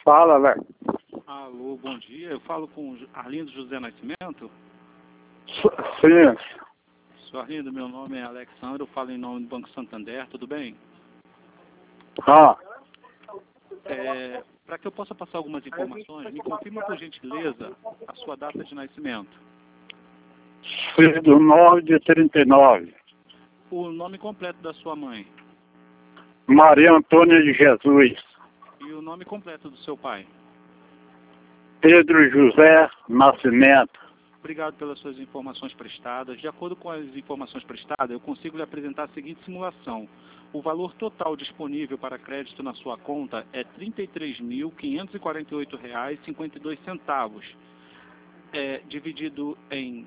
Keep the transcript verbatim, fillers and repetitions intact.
Fala, velho. Alô, bom dia. Eu falo com Arlindo José Nascimento. Sim. Senhor Arlindo, meu nome é Alexandre, eu falo em nome do Banco Santander, tudo bem? Ah, É, para que eu possa passar algumas informações, me confirma por gentileza a sua data de nascimento. seis do nove de trinta e nove. O nome completo da sua mãe Maria Antônia de Jesus. e o nome completo do seu pai. Pedro José Nascimento. Obrigado pelas suas informações prestadas. De acordo com as informações prestadas, eu consigo lhe apresentar a seguinte simulação. O valor total disponível para crédito na sua conta é trinta e três mil, quinhentos e quarenta e oito reais e cinquenta e dois centavos. É, dividido em